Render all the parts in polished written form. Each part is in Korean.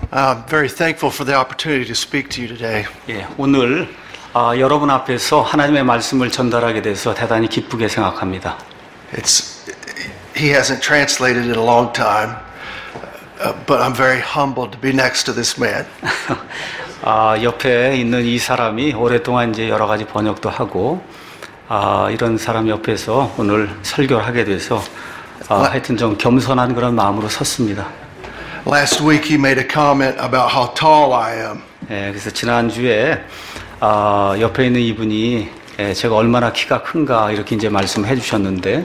I'm very thankful for the opportunity to speak to you today. 예, 오늘 여러분 앞에서 하나님의 말씀을 전달하게 돼서 대단히 기쁘게 생각합니다. He hasn't translated it a long time, but I'm very humbled to be next to this man. 옆에 있는 이 사람이 오랫동안 이제 여러 가지 번역도 하고 이런 사람 옆에서 오늘 설교를 하게 돼서 하여튼 좀 겸손한 그런 마음으로 섰습니다. Last week he made a comment about how tall I am. 예, 그래서 지난주에 옆에 있는 이분이 제가 얼마나 키가 큰가 이렇게 이제 말씀해 주셨는데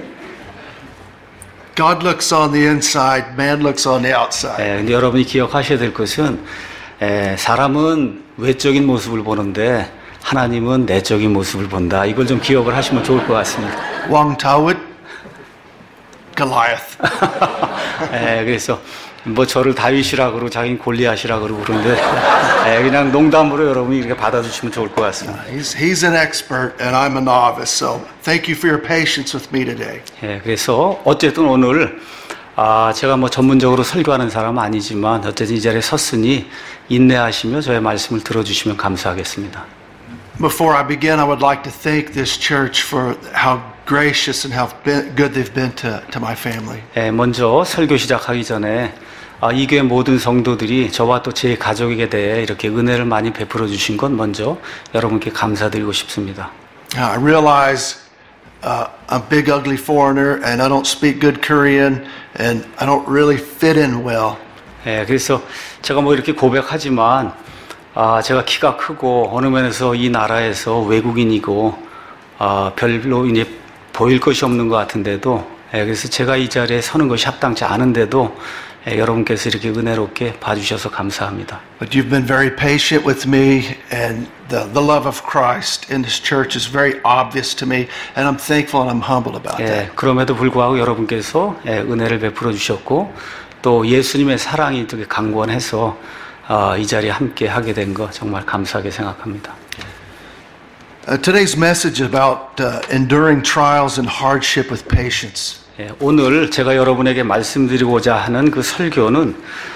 God looks on the inside, man looks on the outside. 예, 근데 여러분이 기억하셔야 될 것은 사람은 외적인 모습을 보는데 하나님은 내적인 모습을 본다. 이걸 좀 기억을 하시면 좋을 것 같습니다. Wang Tawut, Goliath. 예, 그래서 뭐 저를 다윗이라 그러고 자기는 골리앗이라 그러고 그러는데 그냥 농담으로 여러분이 이렇게 받아주시면 좋을 것 같습니다. He's an expert and I'm a novice, so thank you for your patience with me today. 예, 그래서 어쨌든 오늘 제가 뭐 전문적으로 설교하는 사람은 아니지만 어쨌든 이 자리에 섰으니 인내하시며 저의 말씀을 들어주시면 감사하겠습니다. Before I begin, I would like to thank this church for how gracious and how good they've been to my family. 예, 먼저 설교 시작하기 전에 이 교회 모든 성도들이 저와 또 제 가족에게 대해 이렇게 은혜를 많이 베풀어 주신 건 먼저 여러분께 감사드리고 싶습니다. I realize I'm a big ugly foreigner and I don't speak good Korean and I don't really fit in well. 예, 그래서 제가 뭐 이렇게 고백하지만 제가 키가 크고 어느 면에서 이 나라에서 외국인이고 별로 이제 보일 것이 없는 것 같은데도 그래서 제가 이 자리에 서는 것이 합당치 않은데도 여러분께서 이렇게 은혜롭게 봐주셔서 감사합니다. But you've been very patient with me and the love of Christ in this church is very obvious to me and I'm thankful and I'm humbled about that. 그럼에도 불구하고 여러분께서 은혜를 베풀어 주셨고 또 예수님의 사랑이 되게 강권해서 이 자리에 함께 하게 된 거 정말 감사하게 생각합니다. Today's message about enduring trials and hardship with patience. 오늘 제가 여러분에게 말씀드리고자 하는 그 설교는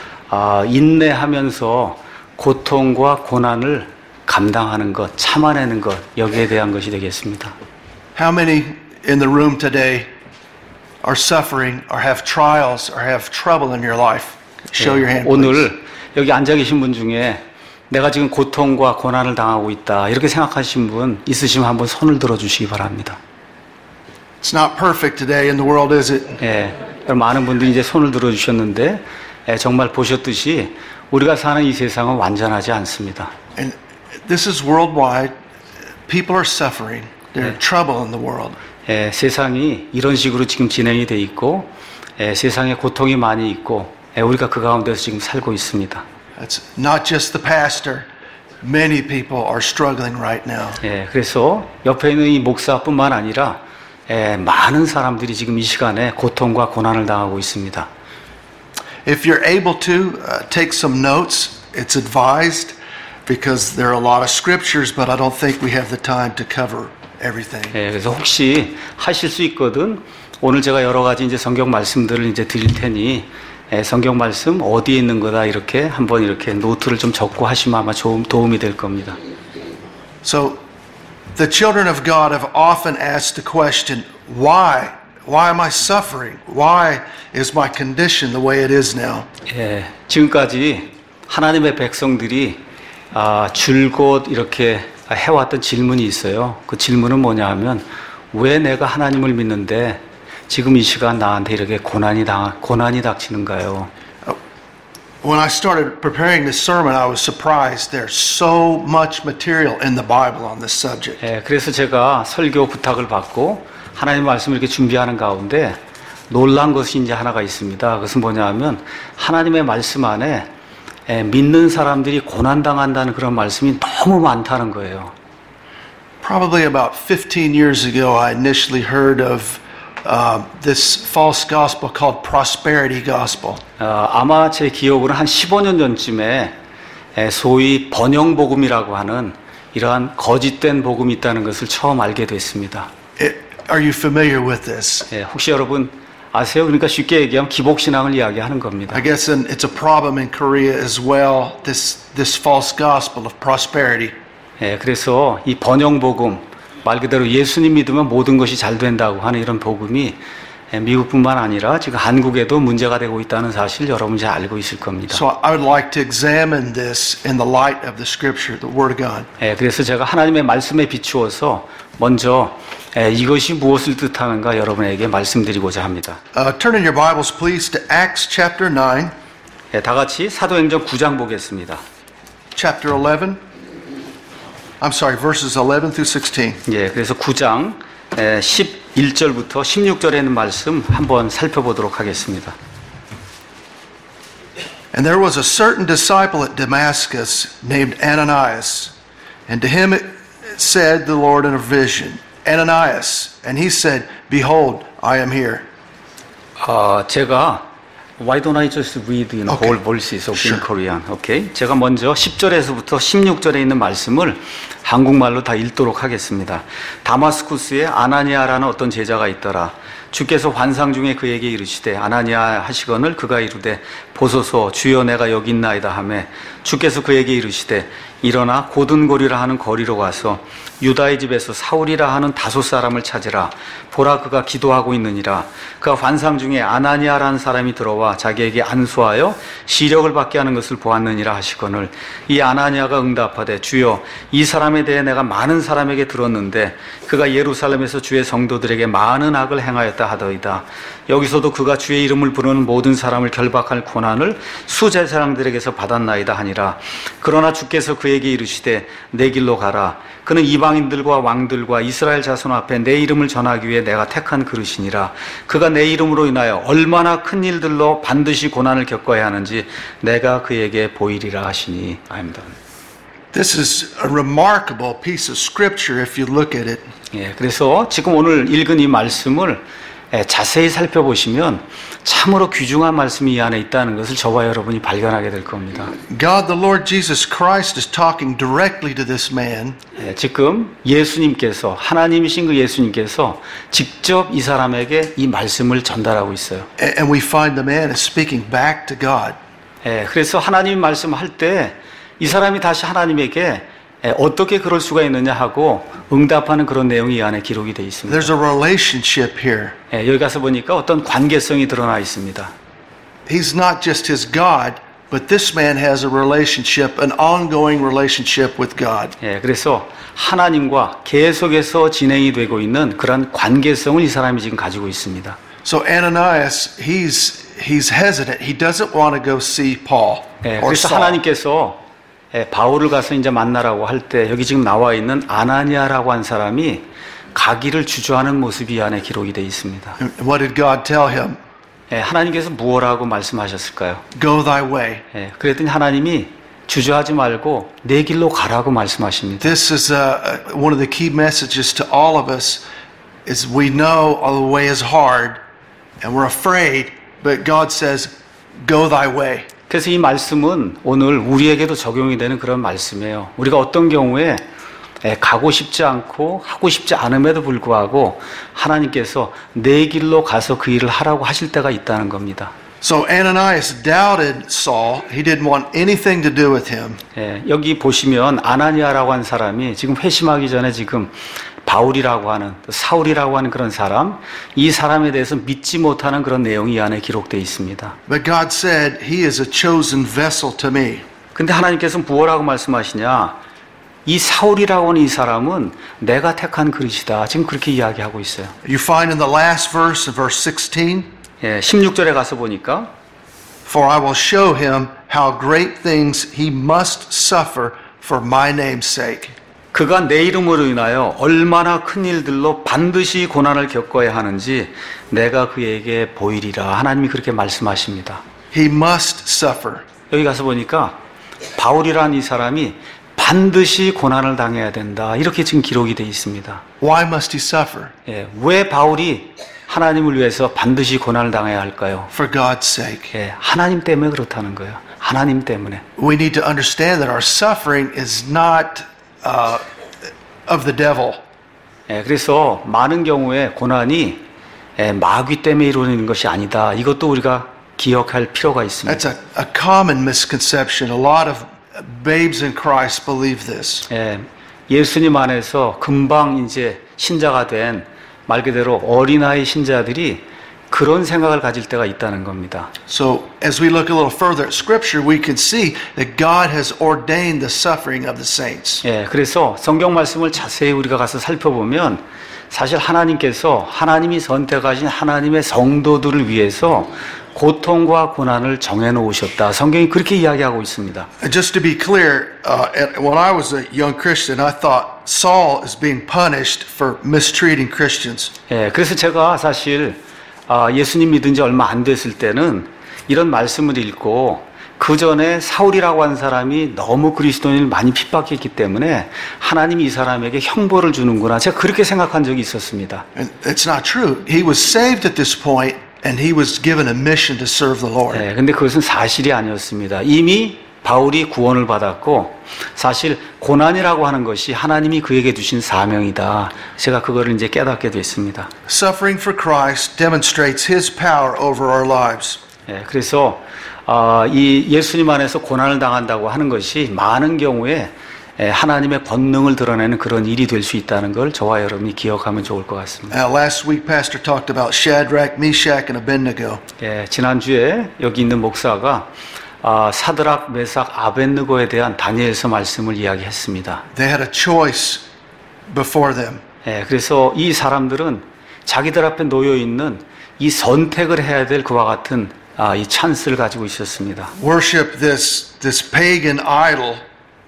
인내하면서 고통과 고난을 감당하는 것, 참아내는 것 여기에 대한 것이 되겠습니다. How many in the room today are suffering or have trials or have trouble in your life? Show your hand, please. 오늘 여기 앉아 계신 분 중에 내가 지금 고통과 고난을 당하고 있다 이렇게 생각하신 분 있으시면 한번 손을 들어 주시기 바랍니다. It's not perfect today in the world, is it? 많은 분들이 이제 손을 들어 주셨는데 정말 보셨듯이 우리가 사는 이 세상은 완전하지 않습니다. And this is worldwide. People are suffering. There's trouble in the world. 세상이 이런 식으로 지금 진행이 돼 있고 세상에 고통이 많이 있고 우리가 그 가운데서 지금 살고 있습니다. It's not just the pastor. Many people are struggling right now. 그래서 옆에 있는 이 목사뿐만 아니라 많은 사람들이 지금 이 시간에 고통과 고난을 당하고 있습니다. If you're able to take some notes, it's advised because there are a lot of scriptures, but I don't think we have the time to cover everything. 그래서 혹시 하실 수 있거든 오늘 제가 여러 가지 이제 성경 말씀들을 이제 드릴 테니 성경 말씀 어디에 있는 거다 이렇게 한번 이렇게 노트를 좀 적고 하시면 아마 도움이 될 겁니다. So the children of God have often asked the question, why? Why am I suffering? Why is my condition the way it is now? 지금까지 하나님의 백성들이 줄곧 이렇게 해왔던 질문이 있어요. 그 질문은 뭐냐 하면 왜 내가 하나님을 믿는데 지금 이 시간 나한테 이렇게 고난이 닥치는가요? When I started preparing this sermon, I was surprised. There's so much material in the Bible on this subject. 그래서 제가 설교 부탁을 받고 하나님 말씀을 이렇게 준비하는 가운데 놀란 것이 이제 하나가 있습니다. 그것은 뭐냐 하면 하나님의 말씀 안에 믿는 사람들이 고난당한다는 그런 말씀이 너무 많다는 거예요. Probably about 15 years ago, I initially heard of this false gospel called prosperity gospel. 아마 제 기억으로는 한 15년 전쯤에 소위 번영복음이라고 하는 이러한 거짓된 복음이 있다는 것을 처음 알게 됐습니다. Are you familiar with this? 혹시 여러분 아세요? 그러니까 쉽게 얘기하면 기복신앙을 이야기하는 겁니다. I guess it's a problem in Korea as well, this false gospel of prosperity. 예, 그래서 이 번영복음, 말 그대로 예수님 믿으면 모든 것이 잘 된다고 하는 이런 복음이 미국뿐만 아니라 지금 한국에도 문제가 되고 있다는 사실 여러분 잘 알고 있을 겁니다. So I would like to examine this in the light of the Scripture, the Word of God. 예, 그래서 제가 하나님의 말씀에 비추어서 먼저 이것이 무엇을 뜻하는가 여러분에게 말씀드리고자 합니다. Turn in your Bibles, please, to Acts chapter 9. 예, 다 같이 사도행전 9장 보겠습니다. Chapter 11. I'm sorry, verses 11 through 16. 예, 그래서 9장 11절부터 16절에 있는 말씀 한번 살펴보도록 하겠습니다. And there was a certain disciple at Damascus named Ananias, and to him it said the Lord in a vision, Ananias, and he said, Behold, I am here. 제가 Why don't I just read in Okay. whole verses of in Sure. Korean? Okay. 제가 먼저 10절에서부터 16절에 있는 말씀을 한국말로 다 읽도록 하겠습니다. 다마스쿠스에 아나니아라는 어떤 제자가 있더라. 주께서 환상 중에 그에게 이르시되 아나니아 하시거늘 그가 이르되 보소서 주여 내가 여기 있나이다 하매 주께서 그에게 이르시되 일어나 고든고리라 하는 거리로 가서 유다의 집에서 사울이라 하는 다섯 사람을 찾으라. 보라 그가 기도하고 있느니라. 그가 환상 중에 아나니아라는 사람이 들어와 자기에게 안수하여 시력을 받게 하는 것을 보았느니라 하시거늘 이 아나니아가 응답하되 주여 이 사람에 대해 내가 많은 사람에게 들었는데 그가 예루살렘에서 주의 성도들에게 많은 악을 행하였다 하더이다. 여기서도 그가 주의 이름을 부르는 모든 사람을 결박할 고난을 수제사장들에게서 받았나이다 하니라. 그러나 주께서 그에게 이르시되 내 길로 가라. 그는 이방인들과 왕들과 이스라엘 자손 앞에 내 이름을 전하기 위해 내가 택한 그릇이니라. 그가 내 이름으로 인하여 얼마나 큰 일들로 반드시 고난을 겪어야 하는지 내가 그에게 보이리라 하시니. I'm done. This is a remarkable piece of Scripture if you look at it. 예, 그래서 지금 오늘 읽은 이 말씀을 자세히 살펴보시면 참으로 귀중한 말씀이 이 안에 있다는 것을 저와 여러분이 발견하게 될 겁니다. God the Lord Jesus Christ is talking directly to this man. 지금 예수님께서 하나님이신 그 예수님께서 직접 이 사람에게 이 말씀을 전달하고 있어요. And we find the man is speaking back to God. 그래서 하나님 말씀할 때 이 사람이 다시 하나님에게 어떻게 그럴 수가 있느냐 하고 응답하는 그런 내용이 이 안에 기록이 되어 있습니다. There's a relationship here. 여기 가서 보니까 어떤 관계성이 드러나 있습니다. He's not just his God, but this man has a relationship, an ongoing relationship with God. 그래서 하나님과 계속해서 진행이 되고 있는 그런 관계성을 이 사람이 지금 가지고 있습니다. So Ananias, he's hesitant. He doesn't want to go see Paul or 그래서 Saul. 하나님께서 바울을 가서 이제 만나라고 할 때 여기 지금 나와 있는 아나니아라고 한 사람이 가기를 주저하는 모습이 이 안에 기록이 되어 있습니다. And what did God tell him? 하나님께서 무엇라고 말씀하셨을까요? Go thy way. 그랬더니 하나님이 주저하지 말고 내 길로 가라고 말씀하십니다. This is one of the key messages to all of us is we know the way is hard and we're afraid, but God says, go thy way. 그래서 이 말씀은 오늘 우리에게도 적용이 되는 그런 말씀이에요. 우리가 어떤 경우에 가고 싶지 않고 하고 싶지 않음에도 불구하고 하나님께서 내 길로 가서 그 일을 하라고 하실 때가 있다는 겁니다. So Ananias doubted Saul. He didn't want anything to do with him. 여기 보시면 아나니아라고 한 사람이 지금 회심하기 전에 지금 바울이라고 하는 사울이라고 하는 그런 사람, 이 사람에 대해서 믿지 못하는 그런 내용이 이 안에 기록되어 있습니다. But God said, he is a chosen vessel to me. 근데 하나님께서 뭐라고 말씀하시냐? 이 사울이라고 하는 이 사람은 내가 택한 그릇이다. 지금 그렇게 이야기하고 있어요. You find in the last verse, verse 16, 16절에 가서 보니까 for I will show him how great things he must suffer for my name's sake. 그가 내 이름으로 인하여 얼마나 큰 일들로 반드시 고난을 겪어야 하는지 내가 그에게 보이리라. 하나님이 그렇게 말씀하십니다. He must suffer. 여기 가서 보니까 바울이라는 이 사람이 반드시 고난을 당해야 된다. 이렇게 지금 기록이 되어 있습니다. Why must he suffer? 왜 바울이 하나님을 위해서 반드시 고난을 당해야 할까요? For God's sake. 하나님 때문에 그렇다는 거예요. 하나님 때문에. We need to understand that our suffering is not of the devil. 그래서 많은 경우에 고난이 마귀 때문에 이루어지는 것이 아니다. 이것도 우리가 기억할 필요가 있습니다. That's a common misconception. A lot of babes in Christ believe this. 예수님 안에서 금방 이제 신자가 된 말 그대로 어린아이 신자들이 그런 생각을 가질 때가 있다는 겁니다. So as we look a little further at Scripture, we can see that God has ordained the suffering of the saints. 그래서 성경 말씀을 자세히 우리가 가서 살펴보면 사실 하나님께서 하나님이 선택하신 하나님의 성도들을 위해서 고통과 고난을 정해놓으셨다. 성경이 그렇게 이야기하고 있습니다. And just to be clear, when I was a young Christian, I thought Saul is being punished for mistreating Christians. 그래서 제가 사실 예수님 믿은 지 얼마 안 됐을 때는 이런 말씀을 읽고 그 전에 사울이라고 하는 사람이 너무 그리스도인을 많이 핍박했기 때문에 하나님이 이 사람에게 형벌을 주는구나. 제가 그렇게 생각한 적이 있었습니다. And it's not true. He was saved at this point, and he was given a mission to serve the Lord. 근데 그것은 사실이 아니었습니다. 이미 바울이 구원을 받았고 사실 고난이라고 하는 것이 하나님이 그에게 주신 사명이다. 제가 그거를 이제 깨닫게 됐습니다. Suffering for Christ demonstrates His power over our lives. 그래서 이 예수님 안에서 고난을 당한다고 하는 것이 많은 경우에 하나님의 권능을 드러내는 그런 일이 될 수 있다는 걸 저와 여러분이 기억하면 좋을 것 같습니다. Last week, Pastor talked about Shadrach, Meshach, and Abednego. 지난주에 여기 있는 목사가 사드락, 메삭, 아벳느고에 대한 다니엘서 말씀을 이야기했습니다. They had a choice before them. 그래서 이 사람들은 자기들 앞에 놓여 있는 이 선택을 해야 될 그와 같은 이 찬스를 가지고 있었습니다. Worship this pagan idol.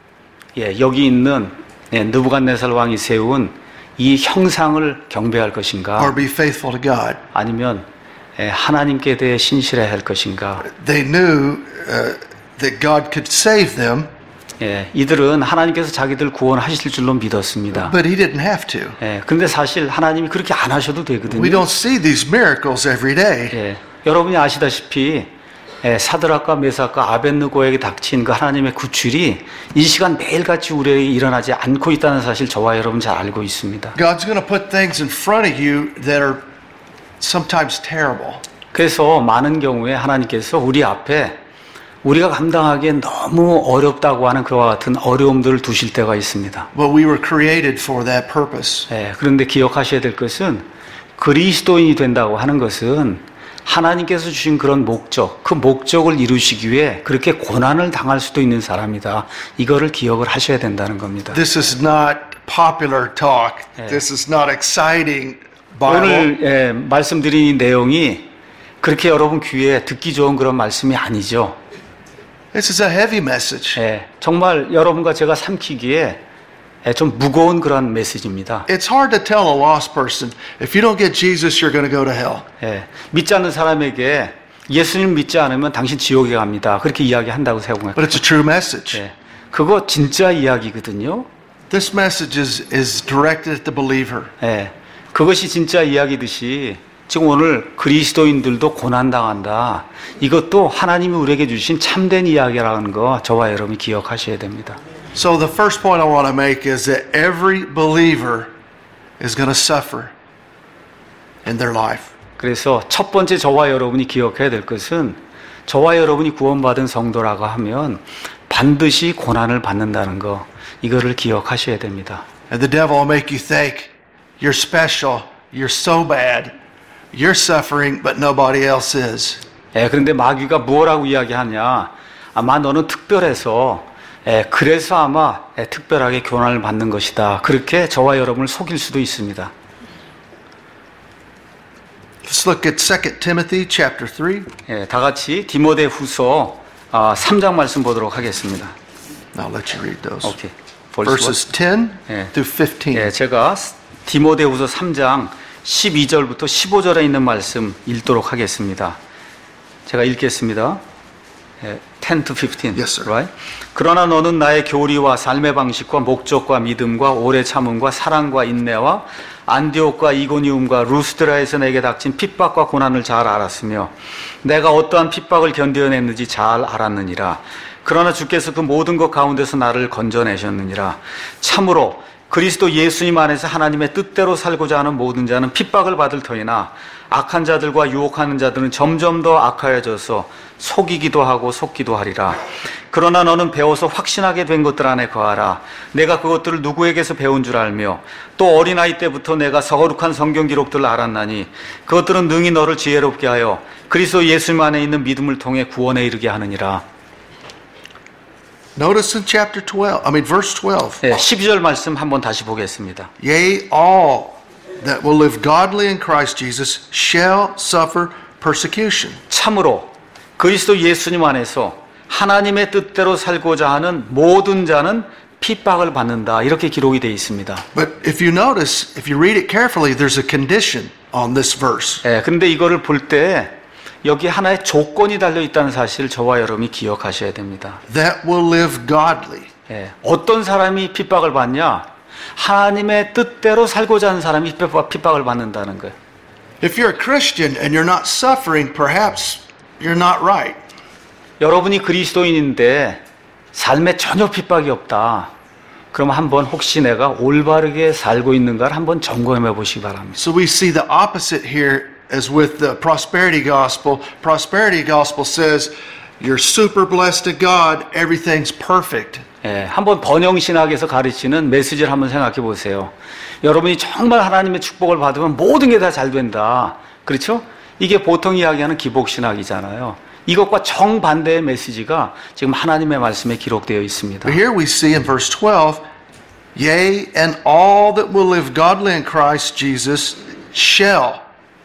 여기 있는 느부갓네살 왕이 세운 이 형상을 경배할 것인가? Or be faithful to God. 아니면 하나님께 대해 신실해야 할 것인가? They knew that God could save them. 이들은 하나님께서 자기들 구원하실 줄로 믿었습니다. But He didn't have to. 그런데 사실 하나님이 그렇게 안 하셔도 되거든요. We don't see these miracles every day. 여러분이 아시다시피 사드락과 메삭과 아벳느고에게 닥친 그 하나님의 구출이 이 시간 매일같이 우리에게 일어나지 않고 있다는 사실 저와 여러분 잘 알고 있습니다. God's going to put things in front of you that are sometimes terrible. 그래서 많은 경우에 하나님께서 우리 앞에 우리가 감당하기엔 너무 어렵다고 하는 그와 같은 어려움들을 두실 때가 있습니다. But we were created for that purpose. 그런데 기억하셔야 될 것은 그리스도인이 된다고 하는 것은 하나님께서 주신 그런 목적, 그 목적을 이루시기 위해 그렇게 고난을 당할 수도 있는 사람이다. 이거를 기억을 하셔야 된다는 겁니다. This is not popular talk. This is not exciting Bible. 오늘 말씀드린 이 내용이 그렇게 여러분 귀에 듣기 좋은 그런 말씀이 아니죠. This is a heavy message. 정말 여러분과 제가 삼키기에 좀 무거운 그런 메시지입니다. It's hard to tell a lost person, if you don't get Jesus, you're going to go to hell. 믿지 않는 사람에게 예수님 믿지 않으면 당신 지옥에 갑니다. 그렇게 이야기한다고 생각합니다. But it's a true message. 그거 진짜 이야기거든요. This message is directed at the believer. 그것이 진짜 이야기듯이 지금 오늘 그리스도인들도 고난당한다. 이것도 하나님이 우리에게 주신 참된 이야기라는 거 저와 여러분이 기억하셔야 됩니다. So the first point I want to make is that every believer is going to suffer in their life. 그래서 첫 번째 저와 여러분이 기억해야 될 것은 저와 여러분이 구원받은 성도라고 하면 반드시 고난을 받는다는 거 이거를 기억하셔야 됩니다. And the devil will make you think you're special, you're so bad, you're suffering, but nobody else is. 그런데 마귀가 뭐라고 이야기하냐? 아마 너는 특별해서 그래서 아마 특별하게 고난을 받는 것이다. 그렇게 저와 여러분을 속일 수도 있습니다. Let's look at 2 Timothy chapter 3. 다 같이 디모데후서 3장 말씀 보도록 하겠습니다. I'll let you read those. 오케이. Verses 10 through 15. 제가 디모데후서 3장 12절부터 15절에 있는 말씀 읽도록 하겠습니다. 제가 읽겠습니다. 10 to 15. Yes, sir. Right? 그러나 너는 나의 교리와 삶의 방식과 목적과 믿음과 오래 참음과 사랑과 인내와 안디옥과 이고니움과 루스드라에서 내게 닥친 핍박과 고난을 잘 알았으며 내가 어떠한 핍박을 견뎌냈는지 잘 알았느니라. 그러나 주께서 그 모든 것 가운데서 나를 건져내셨느니라. 참으로 그리스도 예수님 안에서 하나님의 뜻대로 살고자 하는 모든 자는 핍박을 받을 터이나 악한 자들과 유혹하는 자들은 점점 더 악하여져서 속이기도 하고 속기도 하리라. 그러나 너는 배워서 확신하게 된 것들 안에 거하라. 내가 그것들을 누구에게서 배운 줄 알며 또 어린아이 때부터 내가 거룩한 성경 기록들을 알았나니 그것들은 능히 너를 지혜롭게 하여 그리스도 예수님 안에 있는 믿음을 통해 구원에 이르게 하느니라. Notice in chapter 12, verse 12. 네, 12절 말씀 한번 다시 보겠습니다. Yea, all that will live godly in Christ Jesus shall suffer persecution. 참으로 그리스도 예수님 안에서 하나님의 뜻대로 살고자 하는 모든 자는 핍박을 받는다. 이렇게 기록이 되어 있습니다. But if you notice, if you read it carefully, there's a condition on this verse. 예, 근데 이거를 볼 때 여기 하나의 조건이 달려 있다는 사실을 저와 여러분이 기억하셔야 됩니다. That will live godly. 예, 어떤 사람이 핍박을 받냐? 하나님의 뜻대로 살고자 하는 사람이 핍박을 받는다는 거예요. If you're a Christian and you're not suffering, perhaps you're not right. 여러분이 그리스도인인데 삶에 전혀 핍박이 없다. 그럼 한번 혹시 내가 올바르게 살고 있는가를 한번 점검해 보시기 바랍니다. So we see the opposite here as with the prosperity gospel. Prosperity gospel says you're super blessed to God, everything's perfect. 예, 한번 번영신학에서 가르치는 메시지를 한번 생각해 보세요. 여러분이 정말 하나님의 축복을 받으면 모든 게 다 잘 된다. 그렇죠? 이게 보통 이야기하는 기복신학이잖아요. 이것과 정반대의 메시지가 지금 하나님의 말씀에 기록되어 있습니다. But here we see in verse 12, yea, and all that will live godly in Christ Jesus shall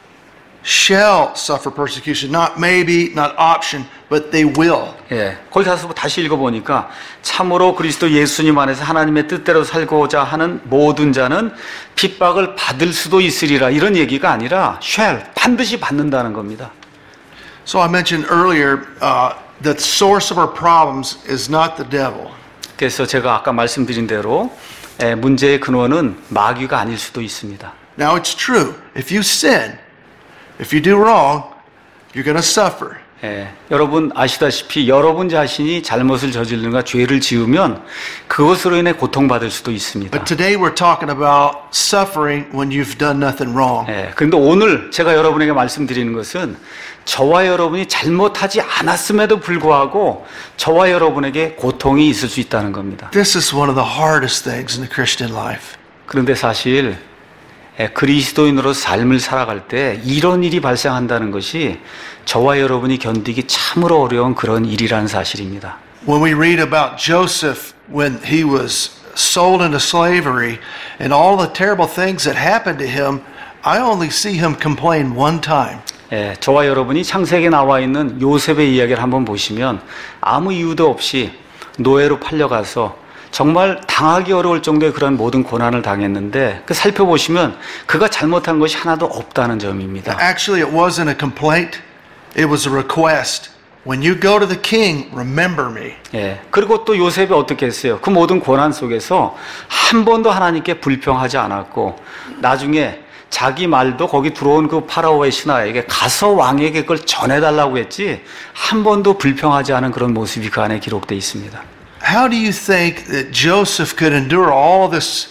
suffer persecution. Not maybe, not option, but they will. 예, 거기 가서 다시 읽어보니까 참으로 그리스도 예수님 안에서 하나님의 뜻대로 살고자 하는 모든 자는 핍박을 받을 수도 있으리라. 이런 얘기가 아니라 shall, 반드시 받는다는 겁니다. So I mentioned earlier the source of our problems is not the devil. 그래서 제가 아까 말씀드린 대로 문제의 근원은 마귀가 아닐 수도 있습니다. Now it's true. If you sin, if you do wrong, you're going to suffer. 예, 여러분 아시다시피 여러분 자신이 잘못을 저지르는가 죄를 지으면 그것으로 인해 고통받을 수도 있습니다. But today we're talking about suffering when you've done nothing wrong. 예, 그런데 오늘 제가 여러분에게 말씀드리는 것은 저와 여러분이 잘못하지 않았음에도 불구하고 저와 여러분에게 고통이 있을 수 있다는 겁니다. This is one of the hardest things in the Christian life. 그런데 사실 그리스도인으로 삶을 살아갈 때 이런 일이 발생한다는 것이 저와 여러분이 견디기 참으로 어려운 그런 일이라는 사실입니다. When we read about Joseph when he was sold into slavery and all the terrible things that happened to him, I only see him complain one time. 예, 저와 여러분이 창세기에 나와 있는 요셉의 이야기를 한번 보시면 아무 이유도 없이 노예로 팔려가서 정말 당하기 어려울 정도의 그런 모든 고난을 당했는데 그 살펴보시면 그가 잘못한 것이 하나도 없다는 점입니다. Actually, it wasn't a complaint. It was a request. When you go to the king, remember me. 예, 그리고 또 요셉이 어떻게 했어요? 그 모든 고난 속에서 한 번도 하나님께 불평하지 않았고 나중에 자기 말도 거기 들어온 그 파라오의 신하에게 가서 왕에게 그걸 전해달라고 했지 한 번도 불평하지 않은 그런 모습이 그 안에 기록되어 있습니다. How do you think that Joseph could endure all this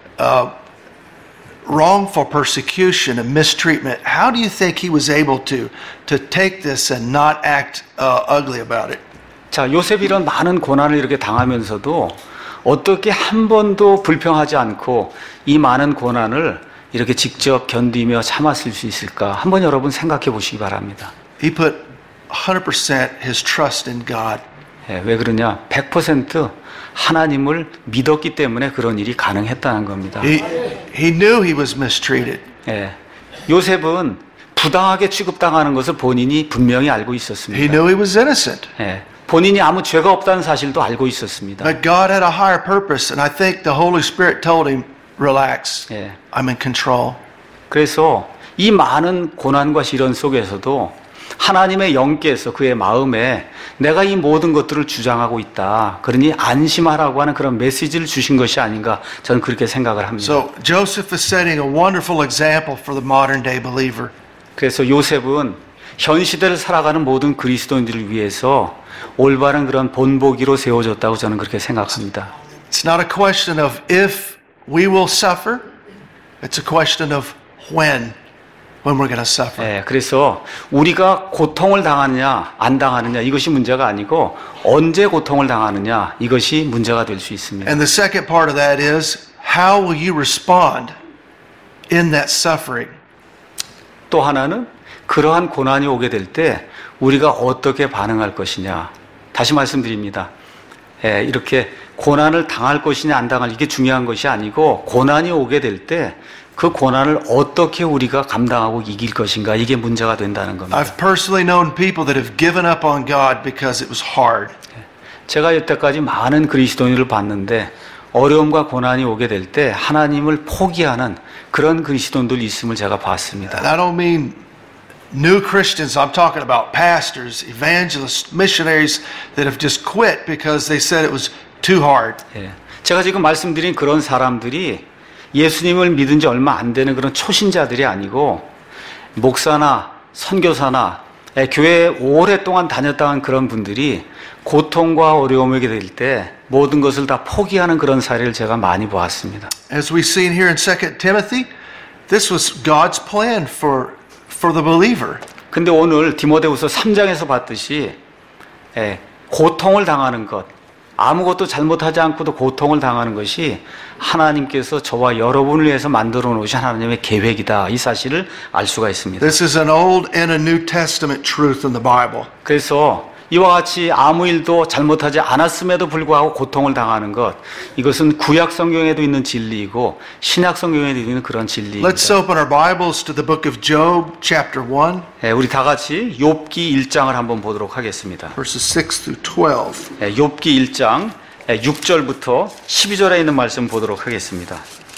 wrongful persecution and mistreatment? How do you think he was able to take this and not act ugly about it? 자, 요셉이 이런 많은 고난을 이렇게 당하면서도 어떻게 한 번도 불평하지 않고 이 많은 고난을 이렇게 직접 견디며 참았을 수 있을까? 한번 여러분 생각해 보시기 바랍니다. He put 100% his trust in God. 예, 왜 그러냐? 100% 하나님을 믿었기 때문에 그런 일이 가능했다는 겁니다. He knew he was mistreated. 예, 요셉은 부당하게 취급당하는 것을 본인이 분명히 알고 He 있었습니다. knew he was innocent. 예, 본인이 아무 죄가 없다는 사실도 알고 있었습니다. But God had a higher purpose, and I think the Holy Spirit told him, relax, 예, I'm in control. 그래서 이 많은 고난과 시련 속에서도 하나님의 영께서 그의 마음에 내가 이 모든 것들을 주장하고 있다. 그러니 안심하라고 하는 그런 메시지를 주신 것이 아닌가 저는 그렇게 생각을 합니다. So Joseph is setting a wonderful example for the modern day believer. 그래서 요셉은 현 시대를 살아가는 모든 그리스도인들을 위해서 올바른 그런 본보기로 세워졌다고 저는 그렇게 생각합니다. It's not a question of if we will suffer. It's a question of when we're going to suffer. 예, 그래서 우리가 고통을 당하느냐 안 당하느냐 이것이 문제가 아니고 언제 고통을 당하느냐 이것이 문제가 될 수 있습니다. And the second part of that is how will you respond in that suffering? 또 하나는 그러한 고난이 오게 될 때 우리가 어떻게 반응할 것이냐. 다시 말씀드립니다. 예, 이렇게 고난을 당할 것이냐 안 당할 이게 중요한 것이 아니고 고난이 오게 될 때 그 고난을 어떻게 우리가 감당하고 이길 것인가 이게 문제가 된다는 겁니다. I've personally known people that have given up on God because it was hard. 제가 여태까지 많은 그리스도인을 봤는데 어려움과 고난이 오게 될 때 하나님을 포기하는 그런 그리스도인들 있음을 제가 봤습니다. And I don't mean new Christians. I'm talking about pastors, evangelists, missionaries that have just quit because they said it was too hard. 예, 제가 지금 말씀드린 그런 사람들이 예수님을 믿은 지 얼마 안 되는 그런 초신자들이 아니고 목사나 선교사나 교회에 오랫동안 다녔다는 그런 분들이 고통과 어려움이 오게 될 때 모든 것을 다 포기하는 그런 사례를 제가 많이 보았습니다. As we've seen here in 2 Timothy, this was God's plan for the believer. 근데 오늘 디모데후서 3장에서 봤듯이 고통을 당하는 것, 아무것도 잘못하지 않고도 고통을 당하는 것이 하나님께서 저와 여러분을 위해서 만들어 놓으신 하나님의 계획이다. 이 사실을 알 수가 있습니다. This is an Old and a New Testament truth in the Bible. 그래서 이와 같이 아무 일도 잘못하지 않았음에도 불구하고 고통을 당하는 것, 이것은 구약 성경에도 있는 진리이고 신약 성경에도 있는 그런 진리입니다. Let's open our Bibles to the book of Job, chapter 1, 우리 다 같이 욥기 1장을 한번 보도록 하겠습니다. verses 6 through 12. 욥기 1장 6절부터 12절에 있는 말씀 보도록 하겠습니다.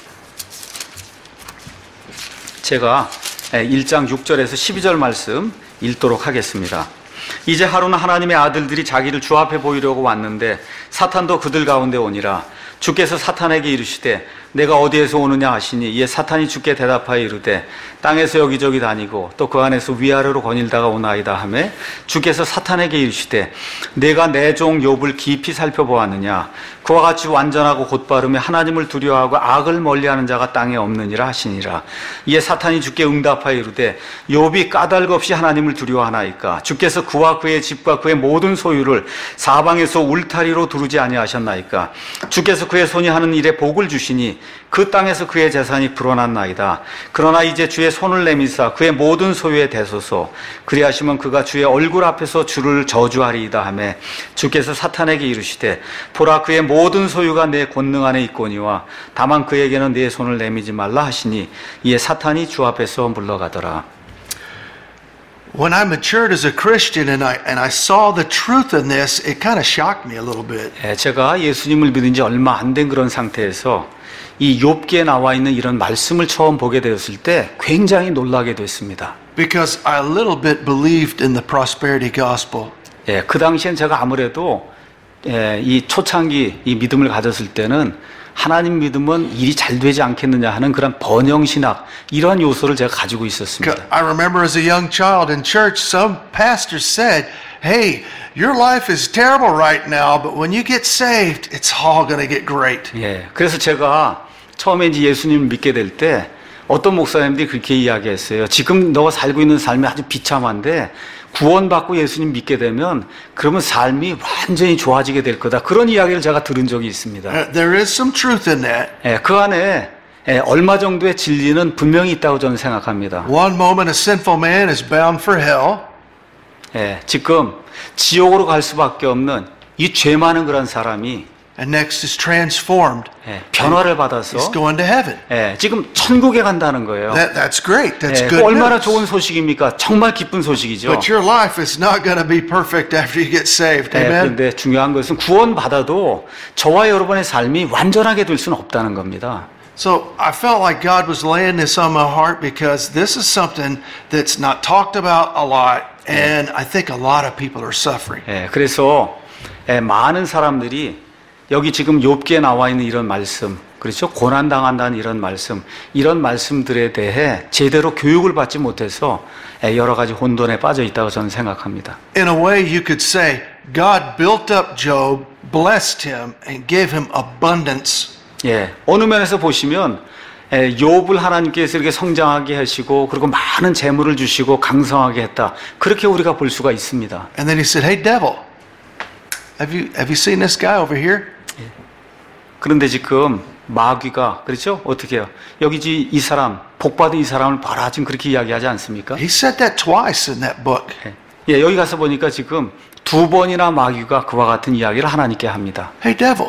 제가 1장 6절에서 12절 말씀 읽도록 하겠습니다. 이제 하루는 하나님의 아들들이 자기를 주 앞에 보이려고 왔는데 사탄도 그들 가운데 오니라. 주께서 사탄에게 이르시되 내가 어디에서 오느냐 하시니 이에 사탄이 주께 대답하여 이르되 땅에서 여기저기 다니고 또 그 안에서 위아래로 거닐다가 오나이다 하매 주께서 사탄에게 이르시되 내가 내 종 욥을 깊이 살펴보았느냐 그와 같이 완전하고 곧바르며 하나님을 두려워하고 악을 멀리하는 자가 땅에 없느니라 하시니라. 이에 사탄이 주께 응답하여 이르되 욥이 까닭 없이 하나님을 두려워하나이까 주께서 그와 그의 집과 그의 모든 소유를 사방에서 울타리로 두르지 아니하셨나이까 주께서 그의 손이 하는 일에 복을 주시니 그 땅에서 그의 재산이 불어났나이다. 그러나 이제 주의 손을 내미사 그의 모든 소유에 대소서 그리하시면 그가 주의 얼굴 앞에서 주를 저주하리이다 하매 주께서 사탄에게 이르시되 보라 그의 모든 소유가 내 권능 안에 있거니와 다만 그에게는 내 손을 내미지 말라 하시니 이에 사탄이 주 앞에서 물러가더라. When I matured as a Christian and I saw the truth in this, it kind of shocked me a little bit. 제가 예수님을 믿은 지 얼마 안 된 그런 상태에서 이 욥기에 나와 있는 이런 말씀을 처음 보게 되었을 때 굉장히 놀라게 됐습니다. Because I a little bit believed in the prosperity gospel. 그 당시엔 제가 아무래도 이 초창기 이 믿음을 가졌을 때는 하나님 믿으면 일이 잘 되지 않겠느냐 하는 그런 번영신학 이런 요소를 제가 가지고 있었습니다. I remember as a young child in church, some pastors said, "Hey, your life is terrible right now, but when you get saved, it's all going to get great." 그래서 제가 처음에 이제 예수님을 믿게 될 때 어떤 목사님들이 그렇게 이야기했어요. 지금 너가 살고 있는 삶이 아주 비참한데 구원받고 예수님 믿게 되면 그러면 삶이 완전히 좋아지게 될 거다. 그런 이야기를 제가 들은 적이 있습니다. There is some truth in that. 그 안에 얼마 정도의 진리는 분명히 있다고 저는 생각합니다. One moment a sinful man is bound for hell. 지금 지옥으로 갈 수밖에 없는 이 죄 많은 그런 사람이 And next is transformed. 변화를 받아서 He's going to heaven. 지금 천국에 간다는 거예요. That's great. That's good 얼마나 news. 좋은 소식입니까? 정말 기쁜 소식이죠. But your life is not going to be perfect after you get saved. Amen. 그런데 중요한 것은 구원 받아도 저와 여러분의 삶이 완전하게 될 수는 없다는 겁니다. So I felt like God was laying this on my heart because this is something that's not talked about a lot, and I think a lot of people are suffering. 그래서 많은 사람들이 여기 지금 욥기에 나와 있는 이런 말씀, 그렇죠? 고난 당한다는 이런 말씀들에 대해 제대로 교육을 받지 못해서 여러 가지 혼돈에 빠져 있다고 저는 생각합니다. In a way, you could say God built up Job, blessed him, and gave him abundance. 예, 어느 면에서 보시면 욥을 하나님께서 이렇게 성장하게 하시고 그리고 많은 재물을 주시고 강성하게 했다. 그렇게 우리가 볼 수가 있습니다. And then he said, "Hey, devil, have you seen this guy over here?" 그런데 지금 마귀가 그렇죠? 어떻게 해요? 여기 이 사람 복받은 이 사람을 봐라 지금 그렇게 이야기하지 않습니까? He said that twice in that book. 예, 여기 가서 보니까 지금 2번이나 마귀가 그와 같은 이야기를 하나님께 합니다. "Hey, devil,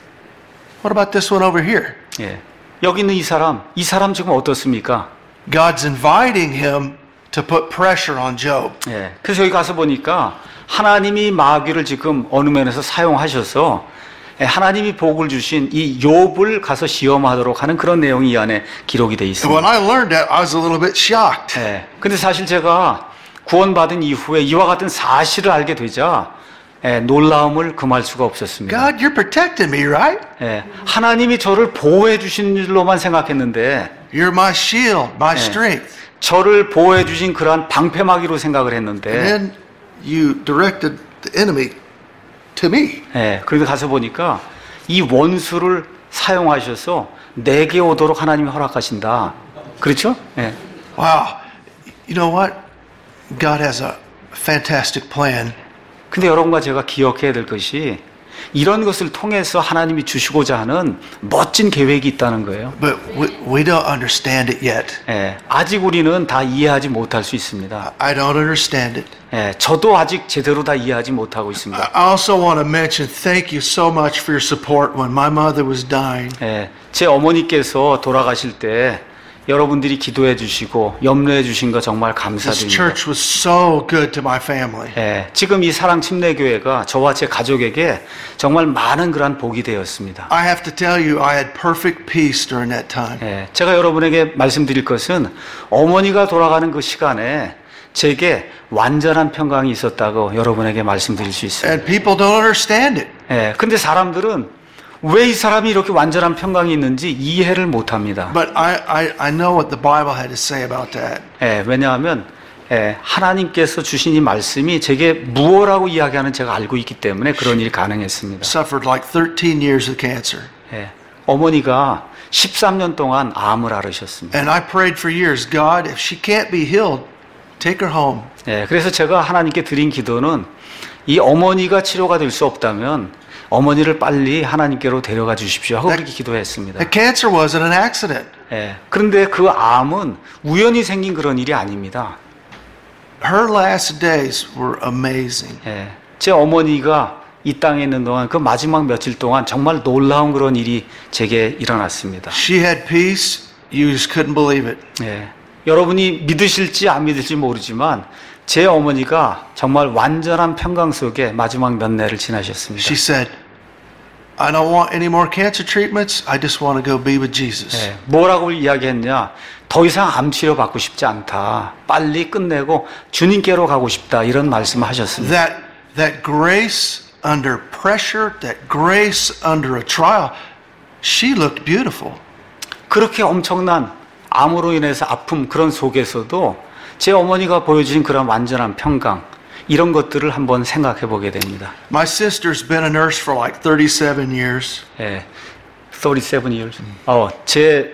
what about this one over here?" 예, 여기 있는 이 사람 지금 어떻습니까? God's inviting him to put pressure on Job. 예, 그래서 여기 가서 보니까 하나님이 마귀를 지금 어느 면에서 사용하셔서 하나님이 복을 주신 이 욥을 가서 시험하도록 하는 그런 내용이 이 안에 기록이 돼 And 있습니다. when I learned that, I was a little bit shocked. 예, 근데 사실 제가 구원받은 이후에 이와 같은 사실을 알게 되자 놀라움을 금할 수가 없었습니다. God, you're protecting me, right? 예, 하나님이 저를 보호해 주신 줄로만 생각했는데 You're my shield, my strength. 저를 보호해 주신 그러한 방패막이로 생각을 And 했는데 then you directed the enemy to me. 예, 그런데 가서 보니까 이 원수를 사용하셔서 내게 오도록 하나님이 허락하신다. 그렇죠? 예. Wow. You know what? God has a fantastic plan. 근데 여러분과 제가 기억해야 될 것이 이런 것을 통해서 하나님이 주시고자 하는 멋진 계획이 있다는 거예요. But we don't understand it yet. 예, 아직 우리는 다 이해하지 못할 수 있습니다. I don't understand it. 예, 저도 아직 제대로 다 이해하지 못하고 있습니다. I also want to mention thank you so much for your support when my mother was dying. 예, 제 어머니께서 돌아가실 때 여러분들이 기도해 주시고 염려해 주신 거 정말 This 감사드립니다. church was so good to my family. 예, 지금 이 사랑 침례교회가 저와 제 가족에게 정말 많은 그러한 복이 되었습니다. I have to tell you, I had perfect peace during that time. 예, 제가 여러분에게 말씀드릴 것은 어머니가 돌아가는 그 시간에 제게 완전한 평강이 있었다고 여러분에게 말씀드릴 수 있습니다. And people don't understand it. 예, 근데 사람들은 왜 이 사람이 이렇게 완전한 평강이 있는지 이해를 못합니다. But I know what the Bible had to say about that. 예, 왜냐하면 하나님께서 주신 이 말씀이 제게 무엇라고 이야기하는 제가 알고 있기 때문에 그런 일이 가능했습니다. Suffered like 13 years of cancer. 예, 어머니가 13년 동안 암을 앓으셨습니다. And I prayed for years, God, if she can't be healed, take her home. 예, 그래서 제가 하나님께 드린 기도는 이 어머니가 치료가 될 수 없다면 어머니를 빨리 하나님께로 데려가 주십시오 하고 그렇게 기도했습니다. The cancer wasn't an accident. 예, 그런데 그 암은 우연히 생긴 그런 일이 아닙니다. Her last days were amazing. 예, 제 어머니가 이 땅에 있는 동안 그 마지막 며칠 동안 정말 놀라운 그런 일이 제게 일어났습니다. She had peace. You just couldn't believe it. 예, 여러분이 믿으실지 안 믿을지 모르지만 제 어머니가 정말 완전한 평강 속에 마지막 몇 년을 지나셨습니다. She said, I don't want any more cancer treatments. I just want to go be with Jesus. 예, 뭐라고 이야기했냐? 더 이상 암 치료 받고 싶지 않다. 빨리 끝내고 주님께로 가고 싶다. 이런 말씀을 하셨습니다. That grace under pressure, that grace under a trial, she looked beautiful. 그렇게 엄청난 암으로 인해서 아픔 그런 속에서도 제 어머니가 보여주신 그런 완전한 평강 이런 것들을 한번 생각해 보게 됩니다. My sister's been a nurse for like 37 years. 예, 37 years. 제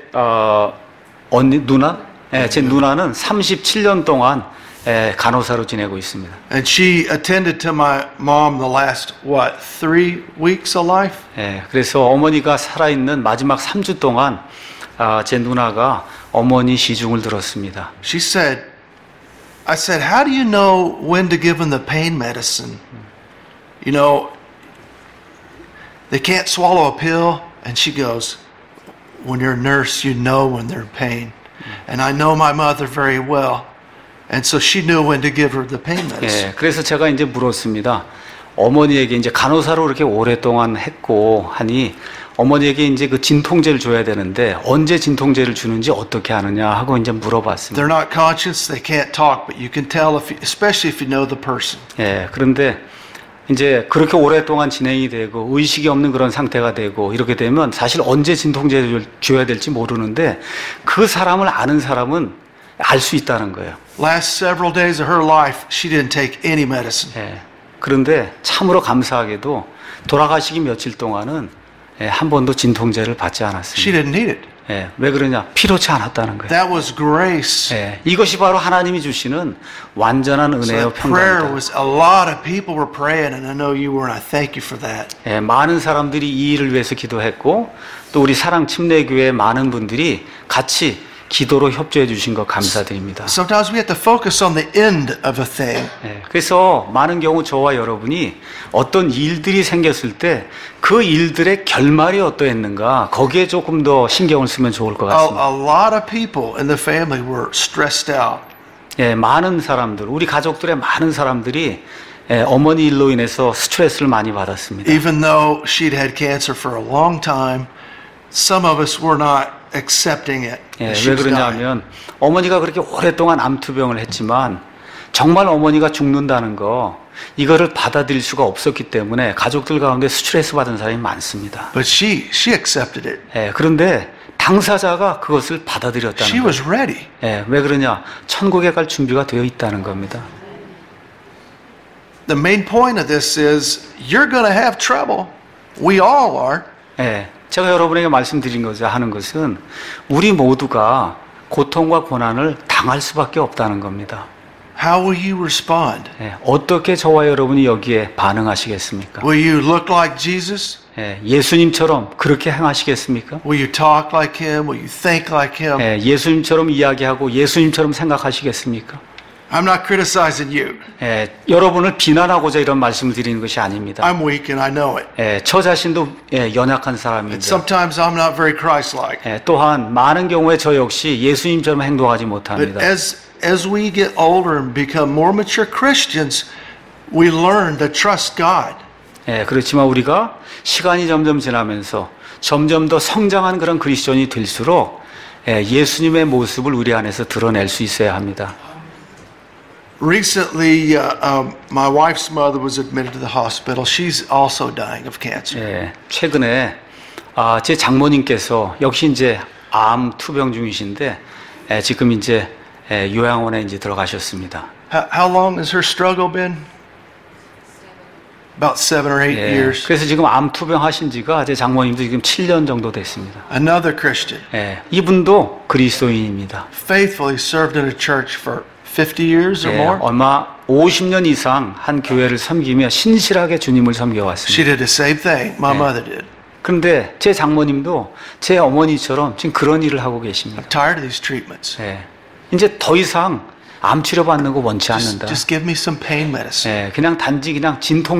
언니 누나, 제 누나는 37년 동안 간호사로 지내고 있습니다. And she attended to my mom the last, 3 weeks of life? 예, 그래서 어머니가 살아있는 마지막 3주 동안 제 누나가 어머니 시중을 들었습니다. She said, I said, how do you know when to give them the pain medicine? You know, they can't swallow a pill. And she goes, when you're a nurse, you know when they're in pain. And I know my mother very well. And so she knew when to give her the pain medicine. 예, 그래서 제가 이제 물었습니다. 어머니에게 이제 간호사로 이렇게 오랫동안 했고 하니 어머니에게 이제 그 진통제를 줘야 되는데 언제 진통제를 주는지 어떻게 하느냐 하고 이제 물어봤습니다. They're not conscious, they can't talk, but you can tell, especially if you know the person. 예, 그런데 이제 그렇게 오랫동안 진행이 되고 의식이 없는 그런 상태가 되고 이렇게 되면 사실 언제 진통제를 줘야 될지 모르는데 그 사람을 아는 사람은 알 수 있다는 거예요. Last several days of her life, she didn't take any medicine. 예, 그런데 참으로 감사하게도 돌아가시기 며칠 동안은 한 번도 진통제를 받지 She 않았습니다. didn't need it. 예, 왜 그러냐? 필요치 않았다는 거예요. That was grace. 예, 이것이 바로 하나님이 주시는 완전한 So 은혜요 that prayer 평강이다. was, a lot of people were praying, and I know you were, and I thank you for that. 예, 많은 사람들이 이 일을 위해서 기도했고 또 우리 사랑 침례교회 많은 분들이 같이 기도로 협조해 주신 것 감사드립니다. Sometimes we have to focus on the end of a thing. 예, 그래서 많은 경우 저와 여러분이 어떤 일들이 생겼을 때 그 일들의 결말이 어떠했는가 거기에 조금 더 신경을 쓰면 좋을 것 같습니다. A lot of people in the family were stressed out. 예, 많은 사람들, 우리 가족들의 많은 사람들이 어머니 일로 인해서 스트레스를 많이 받았습니다. Even though she'd had cancer for a long time, some of us were not accepting it. 예, That she 왜 was dying. 그러냐면 어머니가 그렇게 오랫동안 암투병을 했지만 정말 어머니가 죽는다는 거 이거를 받아들일 수가 없었기 때문에 가족들 가운데 스트레스 받은 사람이 많습니다. But she accepted it. 예, 그런데 당사자가 그것을 받아들였다는 She 거예요. was ready. 예, 왜 그러냐? 천국에 갈 준비가 되어 있다는 겁니다. The main point of this is you're going to have trouble. We all are. 예, 제가 여러분에게 말씀드린 하는 것은 우리 모두가 고통과 고난을 당할 수밖에 없다는 겁니다. How will you respond? 예, 어떻게 저와 여러분이 여기에 반응하시겠습니까? Will you look like Jesus? 예, 예수님처럼 그렇게 행하시겠습니까? Will you talk like him? Will you think like him? 예, 예수님처럼 이야기하고 예수님처럼 생각하시겠습니까? I'm not criticizing you. 예, 여러분을 비난하고자 이런 말씀을 드리는 것이 아닙니다. I'm weak and I know it. 예, 저 자신도 연약한 사람입니다. Sometimes I'm not very Christ-like. 예, 또한 많은 경우에 저 역시 예수님처럼 행동하지 But 못합니다. as we get older and become more mature Christians, we learn to trust God. 예, 그렇지만 우리가 시간이 점점 지나면서 점점 더 성장한 그런 그리스도인이 될수록 예수님의 모습을 우리 안에서 드러낼 수 있어야 합니다. Recently, my wife's mother was admitted to the hospital. She's also dying of cancer. 예, 최근에 제 장모님께서 역시 이제 암 투병 중이신데 지금 이제 요양원에 이제 들어가셨습니다. How long has her struggle been? About 7 or 8 예, years. 그래서 지금 암 투병하신 지가 제 장모님도 지금 7년 정도 됐습니다. Another Christian. 예, 이분도 그리스도인입니다. Faithfully served in a church for 50 years or 예, more. 아마 50년 이상 한 교회를 섬기며 신실하게 주님을 She 섬겨왔습니다. did the same thing my mother did. 그런데 제 장모님도 제 어머니처럼 지금 그런 일을 하고 계십니다. I'm tired of these treatments. 예, 이제 더 이상 암 치료 받는 거 원치 않는다. Just give me some pain medicine. 예, 그냥 단지 그냥